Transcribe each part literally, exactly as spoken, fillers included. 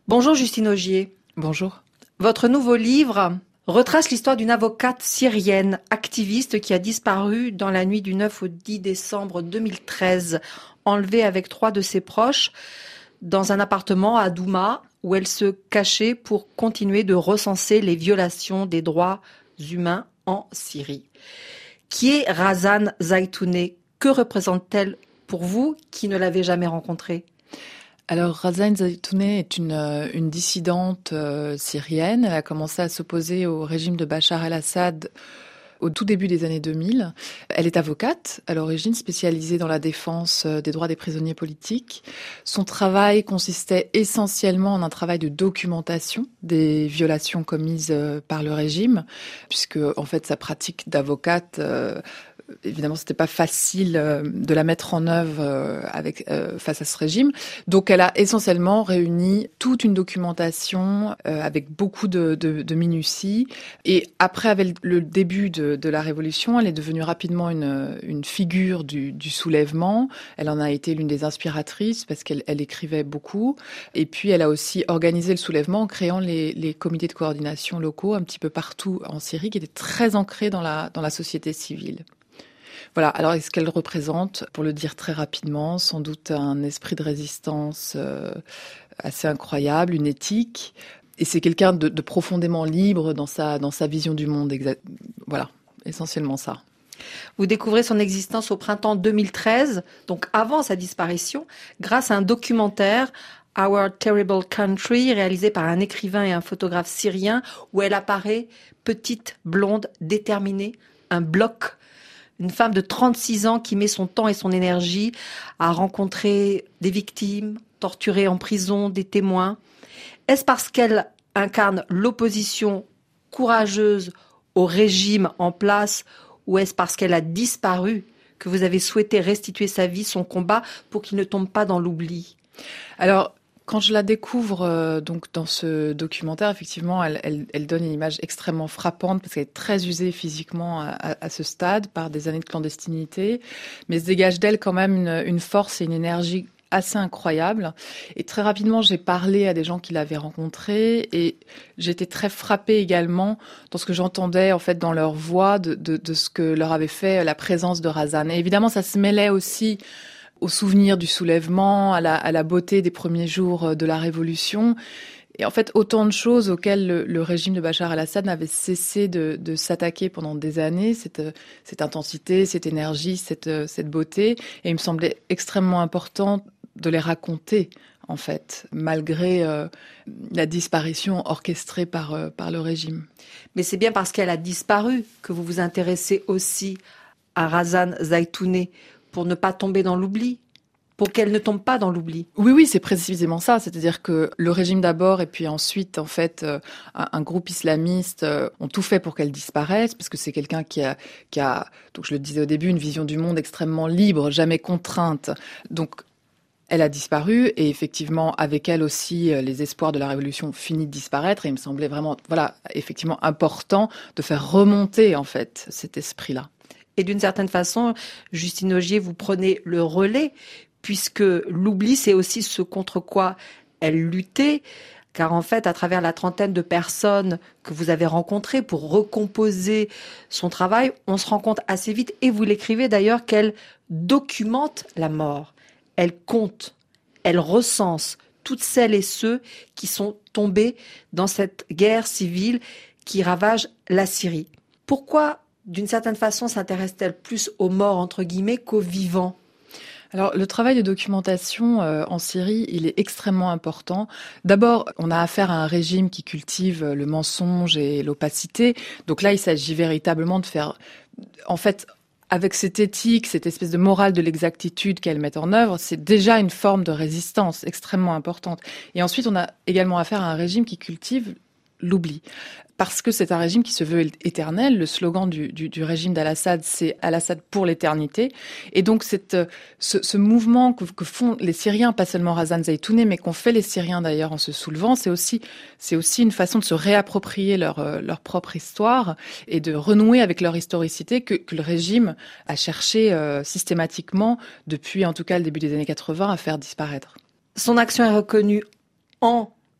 Bonjour Justine Ogier. Bonjour. Votre nouveau livre retrace l'histoire d'une avocate syrienne, activiste qui a disparu dans la nuit du neuf au dix décembre deux mille treize, enlevée avec trois de ses proches dans un appartement à Douma où elle se cachait pour continuer de recenser les violations des droits humains en Syrie. Qui est Razan Zaitouneh? Que représente-t-elle pour vous qui ne l'avez jamais rencontrée? Alors, Razan Zaitouneh est une, une dissidente euh, syrienne. Elle a commencé à s'opposer au régime de Bachar el-Assad au tout début des années deux mille. Elle est avocate, à l'origine spécialisée dans la défense des droits des prisonniers politiques. Son travail consistait essentiellement en un travail de documentation des violations commises par le régime, puisque en fait sa pratique d'avocate euh, évidemment, c'était pas facile euh, de la mettre en œuvre euh, avec euh, face à ce régime. Donc, elle a essentiellement réuni toute une documentation euh, avec beaucoup de, de, de minutie. Et après, avec le début de, de la Révolution, elle est devenue rapidement une, une figure du, du soulèvement. Elle en a été l'une des inspiratrices parce qu'elle elle écrivait beaucoup. Et puis, elle a aussi organisé le soulèvement en créant les, les comités de coordination locaux un petit peu partout en Syrie, qui étaient très ancrés dans la, dans la société civile. Voilà, alors est-ce qu'elle représente, pour le dire très rapidement, sans doute un esprit de résistance euh, assez incroyable, une éthique, et c'est quelqu'un de, de profondément libre dans sa, dans sa vision du monde, exa- voilà, essentiellement ça. Vous découvrez son existence au printemps deux mille treize, donc avant sa disparition, grâce à un documentaire Our Terrible Country, réalisé par un écrivain et un photographe syrien, où elle apparaît petite, blonde, déterminée, un bloc. Une femme de trente-six ans qui met son temps et son énergie à rencontrer des victimes, torturées en prison, des témoins. Est-ce parce qu'elle incarne l'opposition courageuse au régime en place, ou est-ce parce qu'elle a disparu que vous avez souhaité restituer sa vie, son combat, pour qu'il ne tombe pas dans l'oubli? Alors, quand je la découvre euh, donc dans ce documentaire, effectivement, elle, elle, elle donne une image extrêmement frappante parce qu'elle est très usée physiquement à, à, à ce stade par des années de clandestinité, mais se dégage d'elle quand même une, une force et une énergie assez incroyable. Et très rapidement, j'ai parlé à des gens qui l'avaient rencontrée et j'étais très frappée également dans ce que j'entendais en fait dans leur voix de, de, de ce que leur avait fait la présence de Razan. Et évidemment, ça se mêlait aussi au souvenir du soulèvement, à la, à la beauté des premiers jours de la Révolution. Et en fait, autant de choses auxquelles le, le régime de Bachar el-Assad n'avait cessé de, de s'attaquer pendant des années, cette, cette intensité, cette énergie, cette, cette beauté. Et il me semblait extrêmement important de les raconter, en fait, malgré euh, la disparition orchestrée par, euh, par le régime. Mais c'est bien parce qu'elle a disparu que vous vous intéressez aussi à Razan Zaitouneh, pour ne pas tomber dans l'oubli, pour qu'elle ne tombe pas dans l'oubli. Oui, oui, c'est précisément ça. C'est-à-dire que le régime d'abord et puis ensuite, en fait, euh, un, un groupe islamiste euh, ont tout fait pour qu'elle disparaisse, parce que c'est quelqu'un qui a, qui a, donc je le disais au début, une vision du monde extrêmement libre, jamais contrainte. Donc, elle a disparu et effectivement, avec elle aussi, les espoirs de la Révolution finissent de disparaître. Et il me semblait vraiment, voilà, effectivement important de faire remonter, en fait, cet esprit-là. Et d'une certaine façon, Justine Ogier, vous prenez le relais, puisque l'oubli, c'est aussi ce contre quoi elle luttait. Car en fait, à travers la trentaine de personnes que vous avez rencontrées pour recomposer son travail, on se rend compte assez vite, et vous l'écrivez d'ailleurs, qu'elle documente la mort. Elle compte, elle recense toutes celles et ceux qui sont tombés dans cette guerre civile qui ravage la Syrie. Pourquoi, d'une certaine façon, s'intéresse-t-elle plus aux morts, entre guillemets, qu'aux vivants ? Alors, le travail de documentation euh, en Syrie, il est extrêmement important. D'abord, on a affaire à un régime qui cultive le mensonge et l'opacité. Donc là, il s'agit véritablement de faire, en fait, avec cette éthique, cette espèce de morale de l'exactitude qu'elle met en œuvre, c'est déjà une forme de résistance extrêmement importante. Et ensuite, on a également affaire à un régime qui cultive l'oubli. Parce que c'est un régime qui se veut éternel. Le slogan du, du, du régime d'Al-Assad, c'est Al-Assad pour l'éternité. Et donc, cette, ce, ce mouvement que, que font les Syriens, pas seulement Razan Zaitouneh, mais qu'ont fait les Syriens d'ailleurs en se soulevant, c'est aussi, c'est aussi une façon de se réapproprier leur, leur propre histoire et de renouer avec leur historicité que, que le régime a cherché euh, systématiquement, depuis en tout cas le début des années quatre-vingts, à faire disparaître. Son action est reconnue en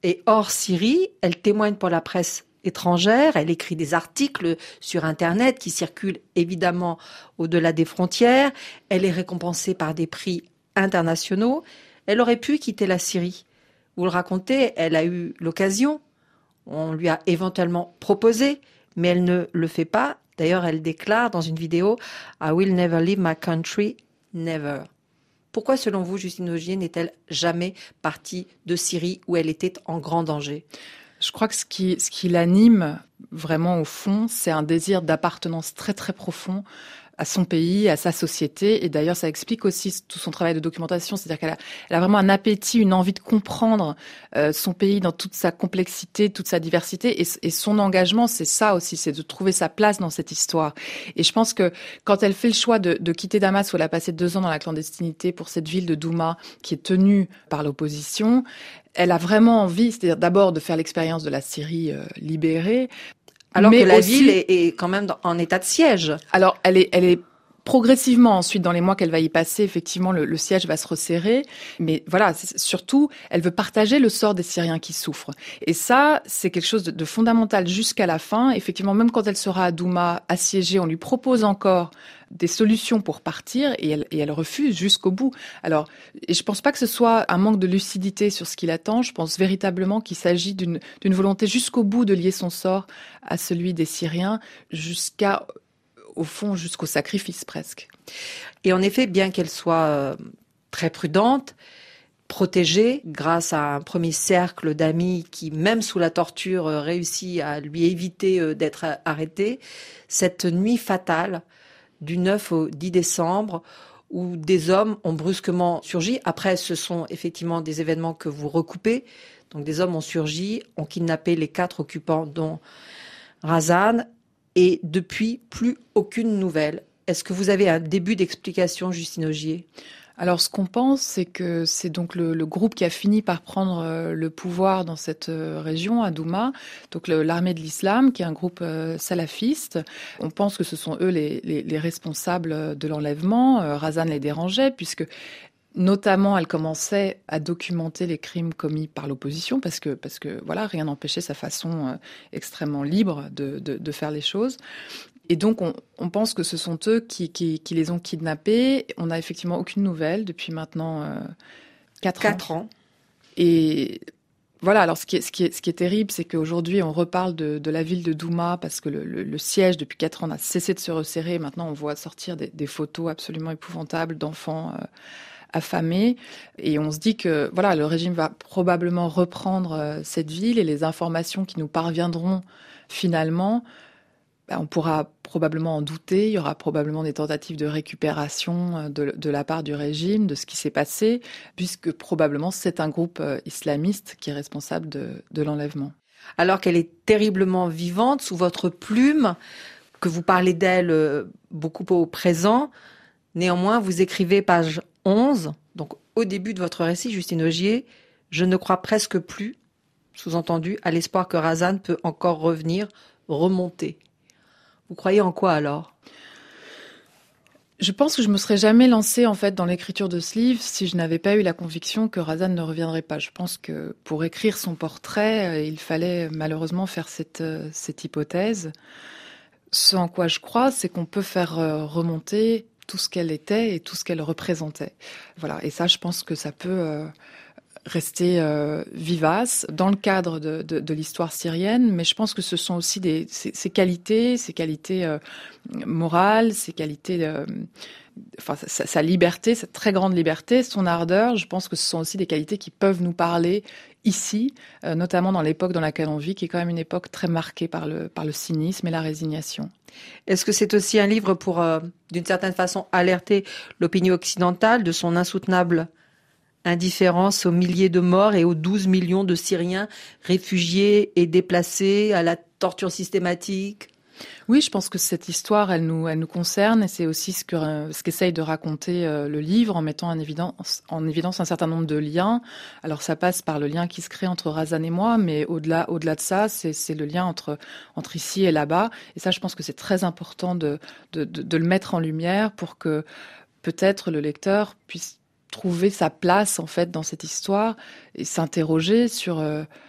Et hors Syrie, elle témoigne pour la presse étrangère, elle écrit des articles sur Internet qui circulent évidemment au-delà des frontières, elle est récompensée par des prix internationaux. Elle aurait pu quitter la Syrie. Vous le racontez, elle a eu l'occasion, on lui a éventuellement proposé, mais elle ne le fait pas. D'ailleurs, elle déclare dans une vidéo « I will never leave my country, never ». Pourquoi, selon vous, Justine Ogier n'est-elle jamais partie de Syrie où elle était en grand danger ? Je crois que ce qui, ce qui l'anime vraiment au fond, c'est un désir d'appartenance très très profond à son pays, à sa société. Et d'ailleurs, ça explique aussi tout son travail de documentation. C'est-à-dire qu'elle a, elle a vraiment un appétit, une envie de comprendre euh, son pays dans toute sa complexité, toute sa diversité. Et, et son engagement, c'est ça aussi, c'est de trouver sa place dans cette histoire. Et je pense que quand elle fait le choix de, de quitter Damas, où elle a passé deux ans dans la clandestinité pour cette ville de Douma, qui est tenue par l'opposition, elle a vraiment envie, c'est-à-dire d'abord de faire l'expérience de la Syrie euh, libérée. Alors mais que la aussi, ville est, est quand même dans, en état de siège. Alors, elle est, elle est progressivement, ensuite, dans les mois qu'elle va y passer, effectivement, le, le siège va se resserrer. Mais voilà, surtout, elle veut partager le sort des Syriens qui souffrent. Et ça, c'est quelque chose de, de fondamental jusqu'à la fin. Effectivement, même quand elle sera à Douma, assiégée, on lui propose encore des solutions pour partir et elle, et elle refuse jusqu'au bout. Alors, et je pense pas que ce soit un manque de lucidité sur ce qui l'attend. Je pense véritablement qu'il s'agit d'une, d'une volonté jusqu'au bout de lier son sort à celui des Syriens, jusqu'à, au fond, jusqu'au sacrifice presque. Et en effet, bien qu'elle soit euh, très prudente, protégée grâce à un premier cercle d'amis qui, même sous la torture, euh, réussit à lui éviter euh, d'être arrêtée, cette nuit fatale du neuf au dix décembre, où des hommes ont brusquement surgi. Après, ce sont effectivement des événements que vous recoupez. Donc des hommes ont surgi, ont kidnappé les quatre occupants, dont Razan, et depuis, plus aucune nouvelle. Est-ce que vous avez un début d'explication, Justine Ogier ? Alors, ce qu'on pense, c'est que c'est donc le, le groupe qui a fini par prendre euh, le pouvoir dans cette euh, région, à Douma, donc le, l'armée de l'islam, qui est un groupe euh, salafiste. On pense que ce sont eux les, les, les responsables de l'enlèvement. Euh, Razan les dérangeait, puisque notamment, elle commençait à documenter les crimes commis par l'opposition, parce que, parce que voilà, rien n'empêchait sa façon euh, extrêmement libre de, de, de faire les choses. Et donc, on, on pense que ce sont eux qui, qui, qui les ont kidnappés. On n'a effectivement aucune nouvelle depuis maintenant euh, quatre ans. Quatre ans. Et voilà, alors ce qui est, ce qui est, ce qui est terrible, c'est qu'aujourd'hui, on reparle de, de la ville de Douma parce que le, le, le siège, depuis quatre ans, n'a cessé de se resserrer. Maintenant, on voit sortir des, des photos absolument épouvantables d'enfants euh, affamés. Et on se dit que voilà, le régime va probablement reprendre euh, cette ville et les informations qui nous parviendront finalement, on pourra probablement en douter, il y aura probablement des tentatives de récupération de, de la part du régime, de ce qui s'est passé, puisque probablement c'est un groupe islamiste qui est responsable de, de l'enlèvement. Alors qu'elle est terriblement vivante, sous votre plume, que vous parlez d'elle beaucoup au présent, néanmoins vous écrivez page onze, donc au début de votre récit, Justine Ogier, « Je ne crois presque plus », sous-entendu, à l'espoir que Razan peut encore revenir, remonter. Vous croyez en quoi alors ? Je pense que je me serais jamais lancée en fait dans l'écriture de ce livre si je n'avais pas eu la conviction que Razan ne reviendrait pas. Je pense que pour écrire son portrait, il fallait malheureusement faire cette, cette hypothèse. Ce en quoi je crois, c'est qu'on peut faire remonter tout ce qu'elle était et tout ce qu'elle représentait. Voilà. Et ça, je pense que ça peut euh, rester euh, vivace dans le cadre de, de, de l'histoire syrienne, mais je pense que ce sont aussi des, ces, ces qualités, ces qualités euh, morales, ces qualités, euh, enfin sa, sa liberté, cette très grande liberté, son ardeur. Je pense que ce sont aussi des qualités qui peuvent nous parler ici, euh, notamment dans l'époque dans laquelle on vit, qui est quand même une époque très marquée par le, par le cynisme et la résignation. Est-ce que c'est aussi un livre pour, euh, d'une certaine façon, alerter l'opinion occidentale de son insoutenable indifférence aux milliers de morts et aux douze millions de Syriens réfugiés et déplacés, à la torture systématique ? Oui, je pense que cette histoire, elle nous, elle nous concerne et c'est aussi ce que, euh, ce qu'essaye de raconter euh, le livre en mettant en évidence, en évidence un certain nombre de liens. Alors ça passe par le lien qui se crée entre Razan et moi, mais au-delà, au-delà de ça, c'est, c'est le lien entre, entre ici et là-bas. Et ça, je pense que c'est très important de, de, de, de le mettre en lumière pour que peut-être le lecteur puisse trouver sa place en fait dans cette histoire et s'interroger sur euh,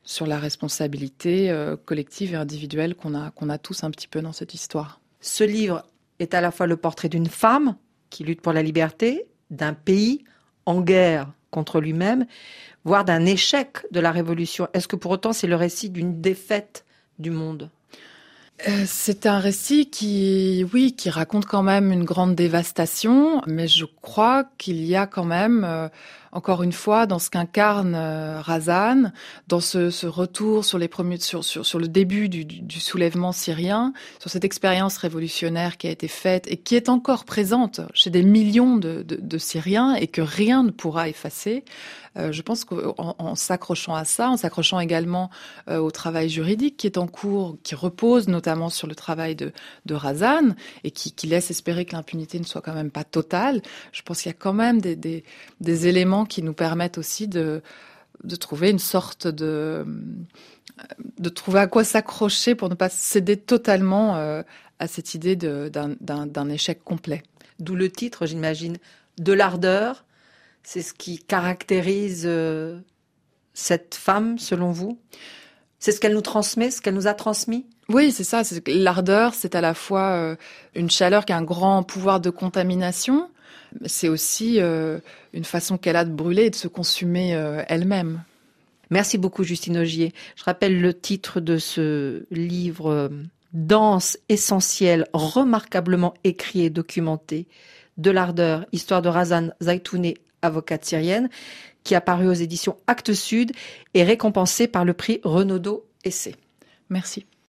sur la responsabilité euh, collective et individuelle qu'on a, qu'on a tous un petit peu dans cette histoire. Ce livre est à la fois le portrait d'une femme qui lutte pour la liberté, d'un pays en guerre contre lui-même, voire d'un échec de la révolution. Est-ce que pour autant c'est le récit d'une défaite du monde ? Euh, c'est un récit qui, oui, qui raconte quand même une grande dévastation, mais je crois qu'il y a quand même, euh, encore une fois, dans ce qu'incarne euh, Razan, dans ce, ce retour sur les premiers, sur, sur, sur le début du, du, du soulèvement syrien, sur cette expérience révolutionnaire qui a été faite et qui est encore présente chez des millions de, de, de Syriens et que rien ne pourra effacer. Euh, je pense qu'en en s'accrochant à ça, en s'accrochant également euh, au travail juridique qui est en cours, qui repose notamment sur le travail de, de Razan et qui, qui laisse espérer que l'impunité ne soit quand même pas totale, je pense qu'il y a quand même des, des, des éléments qui nous permettent aussi de, de trouver une sorte de... de trouver à quoi s'accrocher pour ne pas céder totalement euh, à cette idée de, d'un, d'un, d'un échec complet. D'où le titre, j'imagine, de l'ardeur. C'est ce qui caractérise euh, cette femme, selon vous ? C'est ce qu'elle nous transmet, ce qu'elle nous a transmis ? Oui, c'est ça. C'est, l'ardeur, c'est à la fois euh, une chaleur qui a un grand pouvoir de contamination, mais c'est aussi euh, une façon qu'elle a de brûler et de se consumer euh, elle-même. Merci beaucoup, Justine Ogier. Je rappelle le titre de ce livre euh, dense, essentiel, remarquablement écrit et documenté, de l'ardeur, histoire de Razan Zaitouneh, avocate syrienne, qui a paru aux éditions Actes Sud et récompensé par le prix Renaudot Essai. Merci.